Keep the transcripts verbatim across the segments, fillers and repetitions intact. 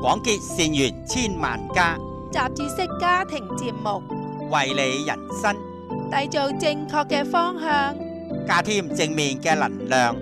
廣結善緣千萬家， 雜誌式家庭節目， 為你人生締造正確嘅方向， 加添正面嘅能量。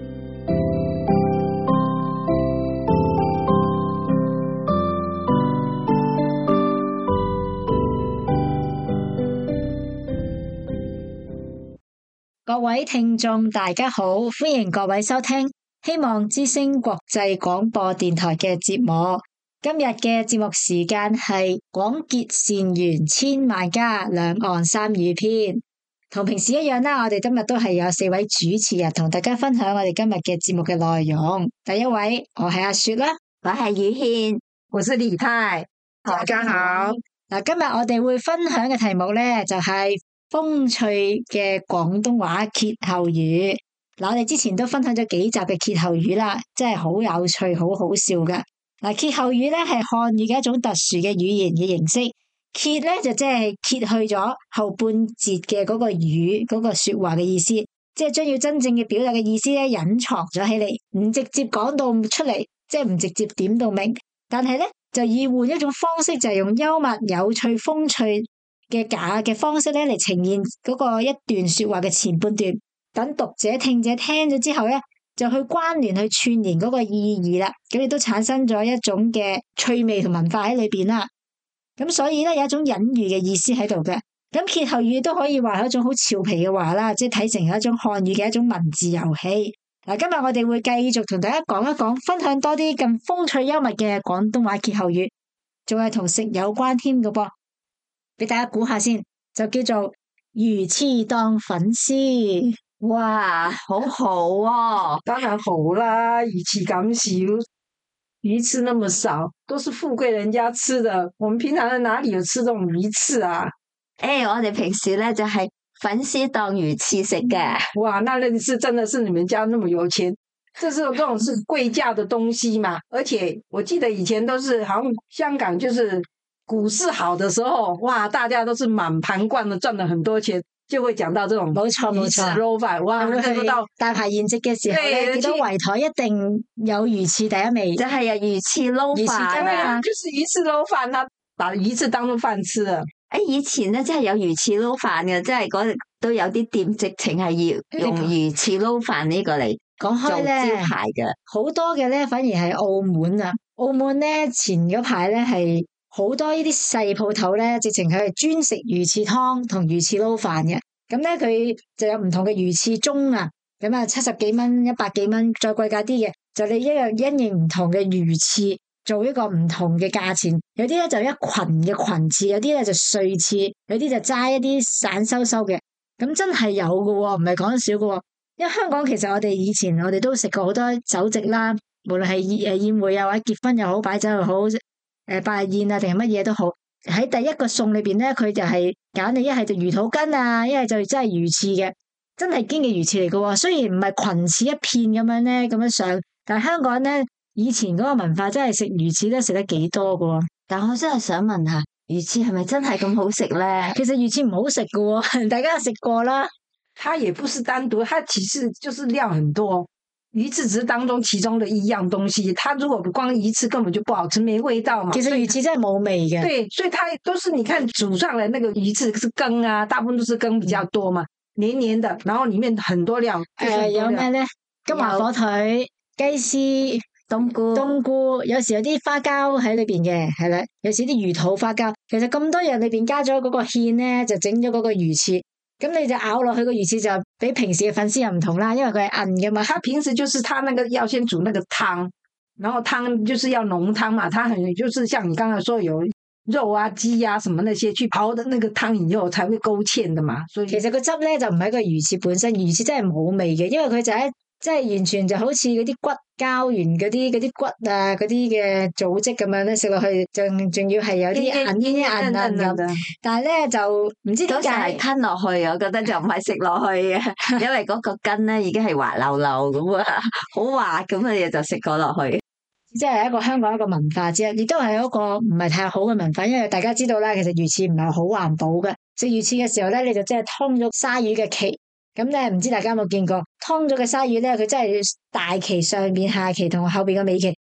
各位聽眾大家好，歡迎各位收聽希望之聲國際廣播電台嘅節目。今日嘅節目時間係廣結善緣千萬家兩岸三語篇，同平時一樣啦，我哋今日都係有四位主持人同大家分享我哋今日嘅節目嘅內容。第一位我係阿雪啦， 我係宇軒， 我是李太，大家好。 嗱，今日我哋會分享嘅題目咧就係、是風趣嘅廣東話歇後語。嗱，我哋之前都分享咗幾集嘅歇後語啦，真係好有趣，好好笑噶。嗱，歇後語咧係漢語嘅一種特殊嘅語言嘅形式。歇咧就即係揭去咗後半截嘅嗰個語嗰個說話嘅意思，即係將要真正嘅表達嘅意思咧隱藏咗起嚟，唔直接講到出嚟，即係唔直接點到明。但係咧就以換一種方式，就係用幽默、有趣、風趣嘅假嘅方式咧嚟呈現嗰個一段說話嘅前半段，等讀者聽者聽咗之後咧，就去關聯去串聯嗰個意義啦，咁亦都產生咗一種嘅趣味同文化喺裏邊啦。咁所以咧有一種隱喻嘅意思喺度嘅。咁歇後語都可以話係一種好俏皮嘅話啦，即係睇成係一種漢語嘅一種文字遊戲。嗱，今日我哋會繼續同大家講一講，分享多啲咁風趣幽默嘅廣東話歇後語，仲係同食有關添嘅噃。俾大家估下先，就叫做魚翅當粉絲。 哇，好好哦！ 當然好啦，魚翅咁少，魚翅那麼少，都是富貴人家吃的。我們平常在哪裡有吃這種魚翅啊？ 誒、欸，我哋平時咧就係、是、粉絲當魚翅食嘅。 哇，那認識真的是你們家那麼有錢，這是這種是貴價的東西嘛？而且我記得以前都是，好像香港就是股市好的時候，哇，大家都是滿盤貫的賺了很多錢。就會講到這種冇錯冇錯， 撈飯哇！去到大排筵席嘅時候咧，見到圍台一定有魚翅第一味， 就係有魚翅撈飯啊， 就是魚翅撈飯啦，把魚翅當做飯吃啊！ 誒，以前咧真係有魚翅撈飯嘅，即係嗰都有啲店直情係要用魚翅撈飯呢個嚟講開咧做招牌嘅。 好多嘅咧，反而係澳門啊！澳門咧前嗰排咧係。好多呢啲細鋪頭咧，直情佢係專食魚翅湯同魚翅撈飯嘅。咁咧佢就有唔同嘅魚翅盅啊，咁啊七十幾蚊、一百幾蚊，再貴價啲嘅，就你一樣因應唔同嘅魚翅做一個唔同嘅價錢。有啲咧就一群嘅群翅，有啲咧就碎翅，有啲就齋一啲散收收嘅。咁真係有㗎喎，唔係講少㗎喎。因為香港其實我哋以前我哋都食過好多酒席啦，無論係誒宴會啊或者結婚又好，擺酒又好。誒，拜宴啊，定係乜嘢都好，喺第一個餸裏邊咧，佢就係揀你一係就魚肚筋啊，一係就真係魚翅嘅，真係堅嘅魚翅嚟嘅。雖然唔係群翅一片咁樣咧，咁樣上，但係香港咧以前嗰個文化真係食魚翅都食得幾多嘅。 但我真係想問下，魚翅係咪真係咁好食咧？ 其實魚翅唔好食嘅，大家食過啦。 它也不是單獨，它其實就是料很多。魚翅只是當中其中的一樣東西，它如果光魚翅根本就不好吃，沒味道嘛。 其實魚翅真係冇味嘅。 對，所以它都是你看煮上來那個魚翅是羹啊，大部分都是羹比較多嘛，黏黏的，然後裏面很多料。誒、 呃，有咩咧？金華火腿、雞絲、 冬菇、 冬菇，有時有啲花膠喺裏邊嘅，係啦，有時啲魚肚花膠。其實咁多樣裏邊加咗嗰個芡咧，就整咗嗰個魚翅。咁你就咬落去個魚翅就比平時嘅粉絲又唔同啦，因為佢係韌嘅嘛。 它平時就是它那個要先煮那個湯，然後湯就是要濃湯嘛，它很就是像你剛才說有肉啊、雞啊什麼那些去熬的那個湯以後才會勾芡的嘛。所以其實個汁咧就唔係個魚翅本身，魚翅真係冇味嘅，因為佢就喺即係完全就好似嗰啲骨膠原嗰啲嗰啲骨啊嗰啲嘅組織咁樣咧，食落去仲仲要係有啲韌啲韌韌咁，但係咧就唔知點解係吞落去，我覺得就唔係食落去嘅，因為嗰個筋咧已經係滑溜溜咁啊，好滑咁嘅嘢就食咗落去。 即係一個香港一個文化之一，亦都係一個唔係太好嘅文化，因為大家知道啦，其實魚翅唔係好環保嘅。食魚翅嘅時候咧，你就即係劏咗鯊魚嘅鰭。咁咧，唔知大家有冇見過劏咗嘅鯊魚咧？佢真係大鰭上邊、下鰭同後邊嘅尾鰭，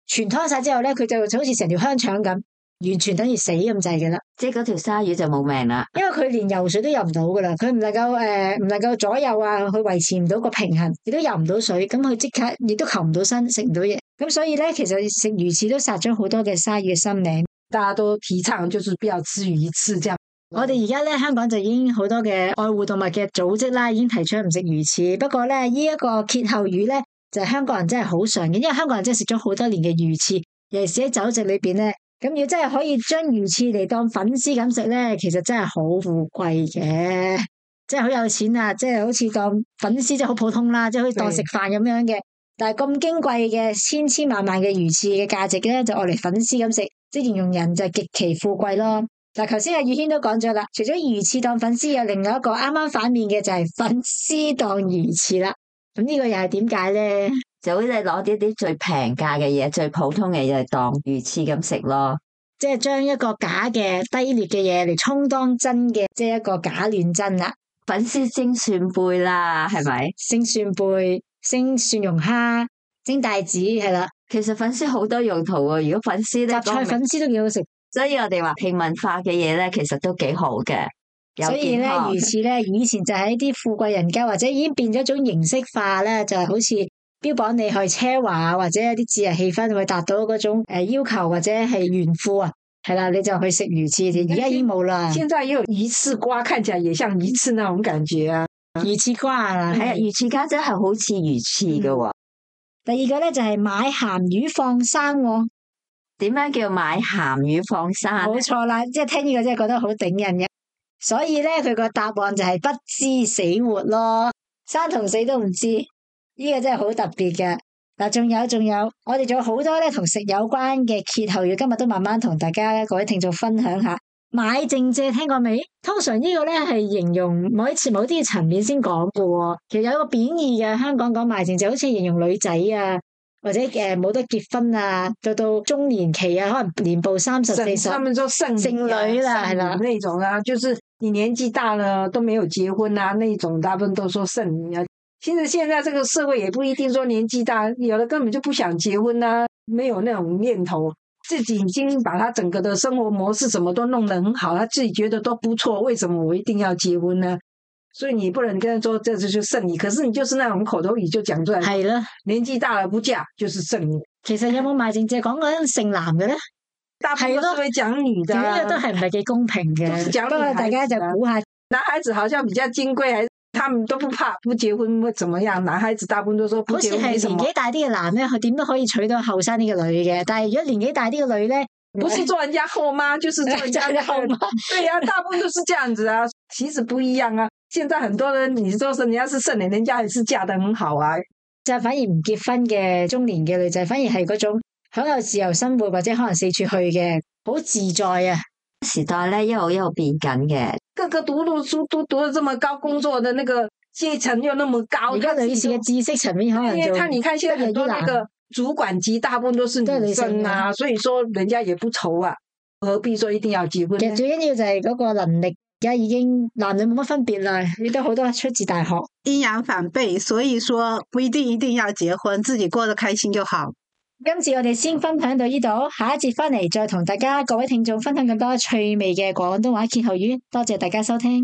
全湯晒之後咧，佢就好似成條香腸咁，完全等於死咁滯噶啦。 即係嗰條鯊魚就冇命啦。 因為佢連游水都游唔到噶啦，佢唔能夠誒唔能夠左右啊，佢維持唔到個平衡，亦都游唔到水，咁佢即刻亦都求唔到生，食唔到嘢。咁所以咧，其實食魚翅都殺咗好多嘅鯊魚嘅生命。 大家都提倡就是不要吃魚翅，這樣。 我哋而家咧香港就已經好多嘅愛護動物嘅組織啦，已經提出唔食魚翅。不過咧，呢一個歇後語咧，就係香港人真係好常見，因為香港人真係食咗好多年嘅魚翅，尤其是喺酒席裏邊咧。咁如果真係可以將魚翅嚟當粉絲咁食咧，其實真係好富貴嘅，真係好有錢啊！即係好似當粉絲，即係好普通啦，即係可以當食飯咁樣嘅。但係咁矜貴嘅千千萬萬嘅魚翅嘅價值咧，就愛嚟粉絲咁食，即係形容人就極其富貴咯。嗱，頭先阿宇軒都講咗啦，除咗魚翅當粉絲，有另外一個啱啱反面嘅就係粉絲當魚翅啦。咁呢個又係點解咧？ 就好似攞啲啲最平價嘅嘢、最普通嘅嘢當魚翅咁食咯。 即係將一個假嘅低劣嘅嘢嚟充當真嘅，即係一個假亂真啦。 粉絲蒸扇貝啦，係咪？ 蒸扇貝、蒸蒜蓉蝦、蒸帶子係啦。 其實粉絲好多用途喎。如果粉絲咧， 雜菜粉絲都幾好食。 所以我哋話平民化嘅嘢咧，其實都幾好嘅。 所以咧，魚翅咧，以前就係啲富貴人家，或者已經變咗一種形式化咧，就係好似標榜你去奢華或者有啲節日氣氛，去達到嗰種誒要求或者係炫富啊，係啦，你就去食魚翅。而家已經冇啦。 現在也有魚翅瓜，看起來也像魚翅那種感覺啊。 魚翅瓜啊， 係啊，魚翅家真係好似魚翅嘅喎。 嗯、第二個咧就係、是、買鹹魚放生、哦。 點樣叫買鹹魚放生？ 冇錯啦，即係聽呢個真係覺得好頂人嘅。所以咧，佢個答案就係不知死活咯，生同死都唔知，呢個真係好特別嘅。嗱，仲有仲有，我哋仲有好多咧同食有關嘅歇後語，今日都慢慢同大家各位聽眾分享下。買剩蔗聽過未？通常呢個咧係形容某一次某啲層面先講嘅，其實有一個貶義嘅。香港講買剩蔗，好似形容女仔啊，或者誒冇得結婚啊，到到中年期啊，可能年步三十四十， 他們說剩剩女啦，係啦， 那種啊，就是你年紀大了都沒有結婚啊，那種大部分都說剩女啊。其實現在這個社會也不一定說年紀大，有的根本就不想結婚啊，沒有那種念頭，自己已經把他整個的生活模式什麼都弄得很好，他自己覺得都不錯，為什麼我一定要結婚呢？所以你不能跟人說這就是剩女，可是你就是那種口頭語就講出來， 係啦， 年紀大了不嫁就是剩女。 其實有冇買剩蔗講緊姓男嘅咧？ 大部分都是會講女的， 呢個都係唔係幾公平嘅。不過大家就估下， 男孩子好像比較金貴，還是他們都不怕不結婚會怎麼樣？男孩子大部分都說不結婚沒什麼。 好似係年紀大啲嘅男咧，佢點都可以娶到後生啲嘅女嘅。但係如果年紀大啲嘅女咧， 不是做人家後媽，就是做人家後媽。對呀、啊，大部分都是這樣子啊。其實不一樣啊。現在很多人，你說是人家是剩女，人家也是嫁得很好啊。 就反而唔結婚嘅中年嘅女仔，反而係嗰種享有自由生活或者可能四處去嘅，好自在啊。 時代咧一路一路變緊嘅， 個個讀讀書都讀得這麼高，工作的那個階層又那麼高。 而家女士嘅知識層面可能就， 因為他你看現在很多那個主管級大部分都是女生啊，所以說人家也不愁啊，何必說一定要結婚？ 其實最緊要就係嗰個能力。而家已經男女冇乜分別啦，亦都好多出自大學， 陰陽反背，所以說不一定一定要結婚，自己過得開心就好。 今次我哋先分享到呢度，下一節翻嚟再同大家各位聽眾分享更多趣味嘅廣東話歇後語，多謝大家收聽。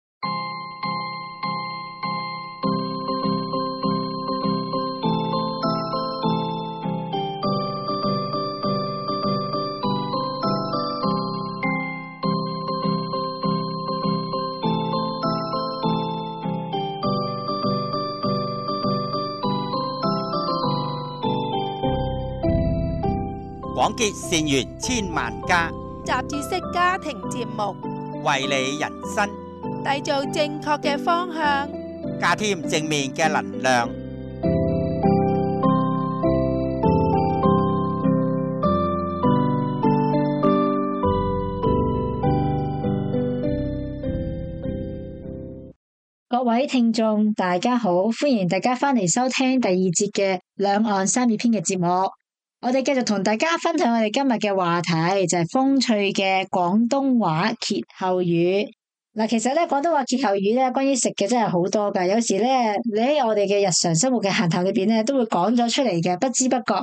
廣結善緣千萬家， 雜誌式家庭節目， 為你人生締造正確嘅方向， 加添正面嘅能量。 各位聽眾，大家好，歡迎大家翻嚟收聽第二節嘅兩岸三語篇嘅節目。我哋繼續同大家分享我哋今日嘅話題，就係風趣嘅廣東話歇後語。嗱，其實咧廣東話歇後語咧，關於食嘅真係好多噶。有時咧，你喺我哋嘅日常生活嘅閒談裏邊咧，都會講咗出嚟嘅，不知不覺。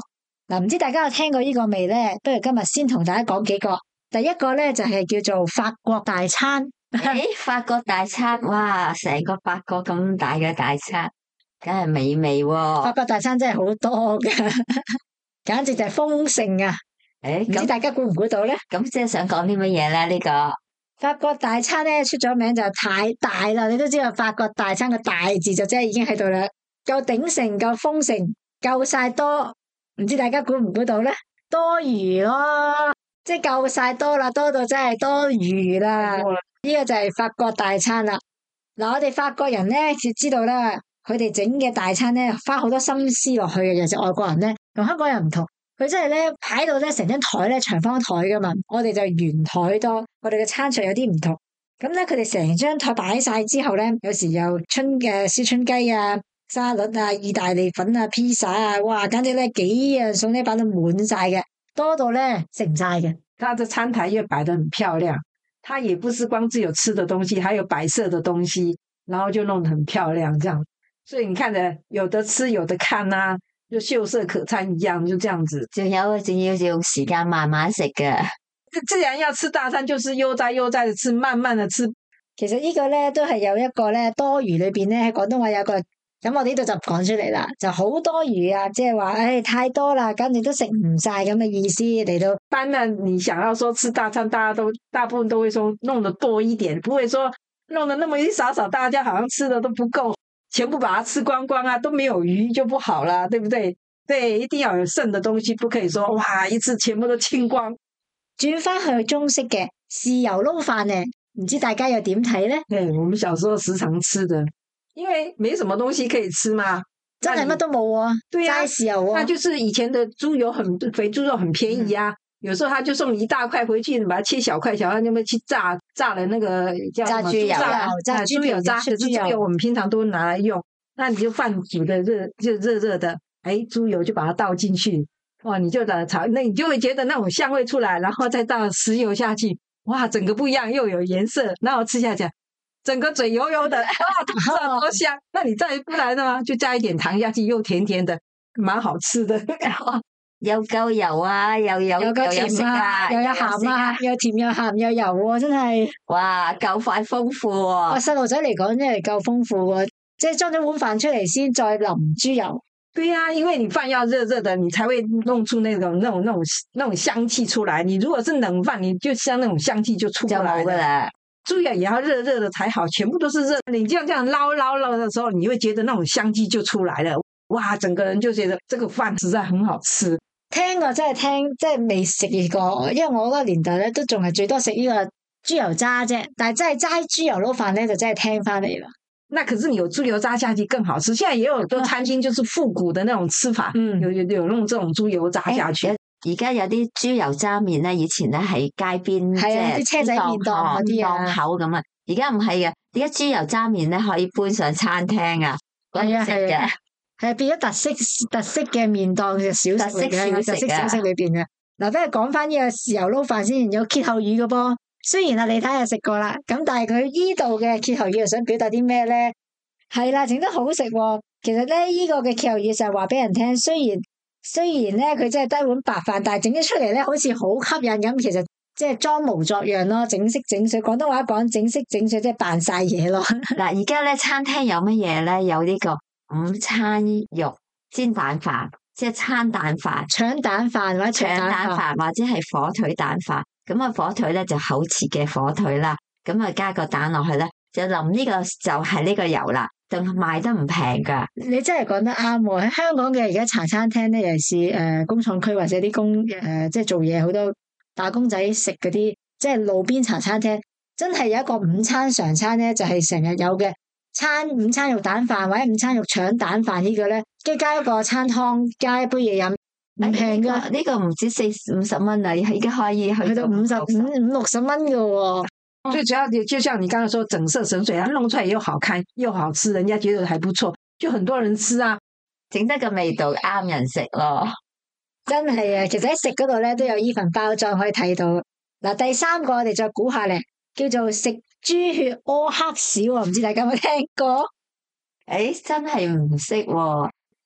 嗱，唔知大家有聽過呢個未咧？不如今日先同大家講幾個。第一個咧就係、是、叫做法國大餐。 誒，法國大餐，哇，成個法國咁大嘅大餐，梗係美味喎、 法國大餐真係好多噶，簡直就係豐盛啊！ 誒， 唔知大家估唔估到咧？ 咁即係想講啲乜嘢咧？呢、這個法國大餐咧出咗名就太大啦，你都知道法國大餐個大字就真係已經喺度啦，夠鼎盛，夠豐盛，夠晒多。唔知大家估唔估到咧？多餘咯，即係夠晒多啦，多到真係多餘啦。呢個就係法國大餐啦。嗱，我哋法國人咧就知道啦，佢哋整嘅大餐咧花好多心思落去嘅，尤其是外國人咧同香港人唔同，佢真係咧擺到咧成張台咧長方台噶嘛，我哋就圓台多，我哋嘅餐桌有啲唔同。咁咧佢哋成張台擺晒之後咧，有時又春嘅燒春雞啊、沙律啊、意大利粉啊、披薩啊，哇，簡直咧幾樣餸咧擺到滿晒嘅，多到咧食唔晒嘅。 它的餐台又擺得很漂亮。它也不是光只有吃的東西，還有擺設的東西，然後就弄得很漂亮，這樣。所以你看着有的吃有的看啊，就秀色可餐一樣，就這樣子。 仲有仲要用時間慢慢食嘅。 既然要吃大餐，就是悠哉悠哉的吃，慢慢的吃。 其實呢個咧都係有一個咧多餘裏邊咧喺廣東話有個。咁我呢度就講出嚟啦，就好多餘啊，即係話，唉，太多啦，簡直都食唔晒咁嘅意思嚟到。 當然，你想要說吃大餐，大家都大部分都會說弄得多一點，不會說弄得那麼一少少，大家好像吃的都不夠，全部把它吃光光啊，都沒有餘就不好啦，對不對？對，一定要有剩的東西，不可以說哇一次全部都清光。 轉翻去中式嘅豉油撈飯呢，唔知大家又點睇呢？ 對，我們小時候時常吃的。因為沒什麼東西可以吃嘛， 真係乜都冇啊， 對呀、啊， 齋豉油啊。 那就是以前的豬油很肥，豬肉很便宜啊，嗯、有時候他就送你一大塊回去，你把它切小塊小塊，那麼去炸炸了那個叫什麼豬油， 炸豬油渣，可是豬油我們平常都拿來用，那你就飯煮的熱就熱熱的，哎，豬油就把它倒進去，哇，你就把它炒，那你就會覺得那種香味出來，然後再倒食油下去，哇，整個不一樣，又有顏色，然後吃下去。整個嘴油油的，哇，不知道多香。那你再不來的話，就加一點糖下去，又甜甜的，蠻好吃的。 又夠油啊，又有又夠甜啊，又有鹹啊，又甜又鹹又油喎，真係。 哇，夠快豐富喎！ 哇，細路仔嚟講真係夠豐富喎，即係裝咗碗飯出嚟先，再淋豬油。 對呀、啊，因為你飯要熱熱的，你才會弄出那種、那種、那種、那種香氣出來。你如果是冷飯，你就像那種香氣就出不來了。豬油也要熱熱的才好，全部都是熱。你這樣這樣撈撈撈的時候，你會覺得那種香氣就出來了。哇，整個人就覺得這個飯實在很好吃。 聽過真係聽，即係未食過，因為我嗰個年代咧都仲係最多食呢個豬油渣啫。但係真係齋豬油撈飯咧，就真係聽翻嚟啦。 那可是你有豬油渣下去更好吃。現在也有很多餐廳就是復古的那種吃法，嗯，有有有弄這種豬油渣下去。 而家有啲豬油渣麵咧，以前咧喺街邊即係啲車仔麵檔嗰啲啊， 檔口咁啊。而家唔係嘅，而家豬油渣麵咧可以搬上餐廳啊， 係啊係啊，係變咗特色特色嘅麵檔嘅小食嚟嘅，特色小食裏邊嘅。嗱，不如講翻呢個豉油撈飯先，有歇後語嘅噃。雖然啊，你睇下食過啦，咁但係佢依度嘅歇後語又想表達啲咩咧？係啦，整得好食喎。其實咧，依、這個嘅歇後語就係話俾人聽，雖然。雖然咧佢真係得碗白飯，但係整咗出嚟咧好似好吸引咁，其實即係裝模作樣咯，整色整水。廣東話講整色整水，即係扮晒嘢咯。 嗱，而家咧餐廳有乜嘢咧？有呢個午餐肉煎蛋飯，即係餐蛋飯、 腸蛋飯或者腸蛋飯， 或者係火腿蛋飯。咁啊，火腿咧就厚切嘅火腿啦，咁啊加個蛋落去咧，就淋呢個就係呢個油啦。仲賣得唔平噶？ 你真係講得啱喎！喺香港嘅而家茶餐廳咧，尤其是誒工廠區或者啲工誒、呃、即係做嘢好多打工仔食嗰啲，即係路邊茶餐廳，真係有一個午餐常餐咧，就係成日有嘅餐午餐肉蛋飯或者午餐肉腸蛋飯呢個咧，跟住加一個餐湯，加一杯嘢飲，唔平噶。 呢、這個唔止四五十蚊啊，而家可以去到五十五五六十蚊噶喎。 最主要就像你剛才說整色神水，它弄出來又好看又好吃，人家覺得還不錯，就很多人吃啊， 整得個味道啱人食咯。 真係啊，其實喺食嗰度咧都有呢份包裝可以睇到。嗱，第三個我哋再估下咧，叫做食豬血屙黑屎，唔知大家有冇聽過？ 誒，真係唔識喎。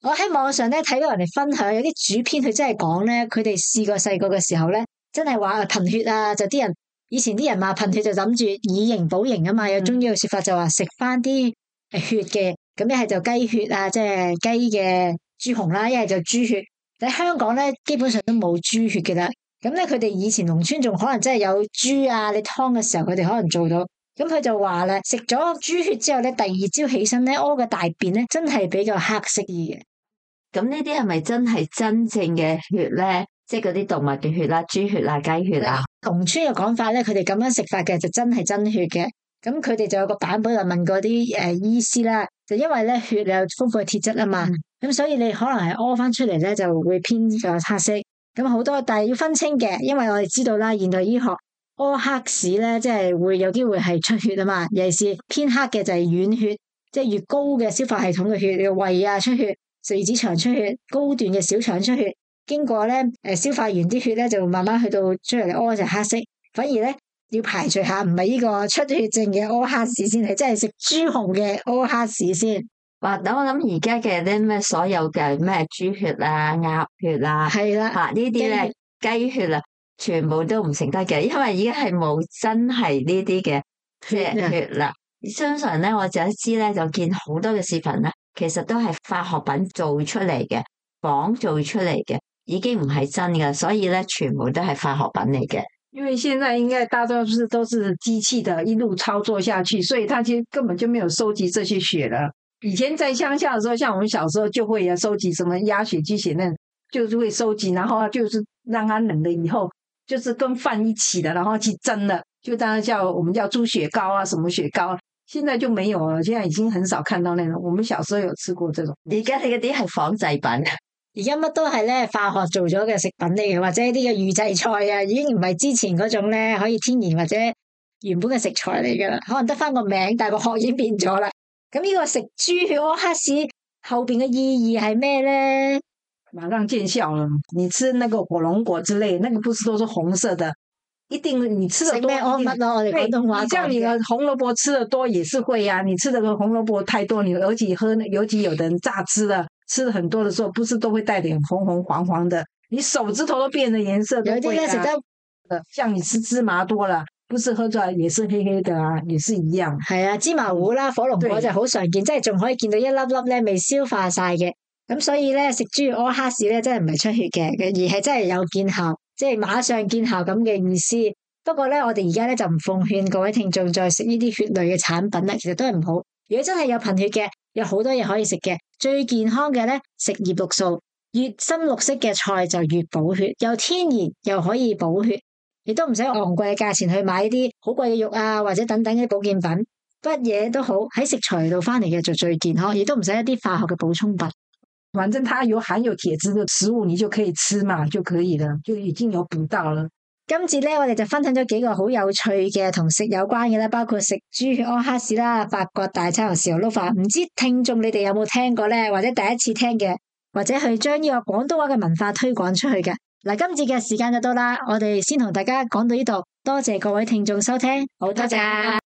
我喺網上咧睇到人哋分享，有啲主編佢真係講咧，佢哋試過細個嘅時候咧，真係話貧血啊，就啲人以前啲人話貧血就諗住以形補形啊嘛，有中醫嘅說法就話食翻啲誒血嘅，咁一係就雞血啊，即係雞嘅豬紅啦，一係就豬血。喺香港咧，基本上都冇豬血嘅啦。咁咧，佢哋以前農村仲可能真係有豬啊，你劏嘅時候佢哋可能做到。咁佢就話咧，食咗豬血之後咧，第二朝起身咧，屙嘅大便咧，真係比較黑色啲嘅。 咁呢啲係咪真係真正嘅血咧？即係嗰啲動物嘅血啦，豬血啊、雞血啊。 農村嘅講法咧，佢哋咁樣食法嘅就真係真血嘅。咁佢哋就有個版本就問過啲誒醫師啦，就因為咧血有豐富嘅鐵質啊嘛，咁、嗯、所以你可能係屙翻出嚟咧就會偏咗黑色。咁好多，但係要分清嘅，因為我哋知道啦，現代醫學屙黑屎咧，即係會有機會係出血啊嘛。尤其是偏黑嘅就係軟血，即係越高嘅消化系統嘅血，你個胃啊出血，四指腸出血，高段嘅小腸出血，經過咧誒消化完啲血咧，就慢慢去到出嚟屙就黑色。反而咧要排除下，唔係呢個出血症嘅屙黑屎先，係真係食豬紅嘅屙黑屎先。 哇！等我諗而家嘅啲咩所有嘅咩豬血啊、鴨血啊， 係啦， 吓呢啲咧雞血啊，全部都唔食得嘅，因為而家係冇真係呢啲嘅血血啦。通常咧，我就一知咧，就見好多嘅視頻咧，其實都係化學品做出嚟嘅，仿做出嚟嘅，已經唔係真嘅，所以咧全部都係化學品嚟嘅。 因為現在應該大多數都是機器的一路操作下去，所以他其實根本就沒有收集這些血了。以前在鄉下的時候，像我們小時候就會要收集什麼鴨血、雞血，那就是會收集，然後就是讓它冷了以後，就是跟飯一起的，然後去蒸了，就當然叫我們叫豬血糕啊，什麼血糕，現在就沒有了，現在已經很少看到那種。我們小時候有吃過這種。 而家你嗰啲係仿製品。 而家乜都係咧化學做咗嘅食品嚟嘅，或者啲嘅預製菜啊，已經唔係之前嗰種咧可以天然或者原本嘅食材嚟噶啦，可能得翻個名，但係個殼已經變咗啦。咁呢個食豬血屙黑屎後邊嘅意義係咩咧？ 馬上見效了。你吃那個火龍果之類，那個不是都是紅色的？一定你吃得多， 食咩屙乜咯？我哋廣東話講嘅。 你像你的紅蘿蔔吃得多也是會啊。你吃的個紅蘿蔔太多，你而且喝，尤其有的人榨汁的。吃的很多的時候，不是都會帶點紅紅黃黃的，你手指頭都變咗顏色， 有啲咧食得， 像你吃芝麻多了，不是喝出來也是黑黑的啊，也是一樣。 係啊，芝麻糊啦、火龍果就好常見，即係仲可以見到一粒粒咧未消化晒嘅。咁所以咧食豬血屙黑屎咧真係唔係出血嘅，而係真係有見效，即係馬上見效咁嘅意思。不過咧，我哋而家咧就唔奉勸各位聽眾再食呢啲血類嘅產品啦，其實都係唔好。如果真係有貧血嘅，有好多嘢可以食嘅，最健康嘅咧食葉綠素，越深綠色嘅菜就越補血，又天然又可以補血，亦都唔使昂貴嘅價錢去買啲好貴嘅肉啊，或者等等啲保健品，乜嘢都好喺食材度翻嚟嘅就最健康，亦都唔使一啲化學嘅補充品。 反正它有含有鐵質嘅食物，你就可以吃嘛，就可以了，就已經有補到了。 今次咧，我哋就分享咗幾個好有趣嘅同食有關嘅啦，包括食豬血屙黑屎啦、法國大餐同豉油撈飯。唔知聽眾你哋有冇聽過咧，或者第一次聽嘅，或者去將呢個廣東話嘅文化推廣出去嘅。嗱，今次嘅時間就到啦，我哋先同大家講到呢度，多謝各位聽眾收聽，好多謝。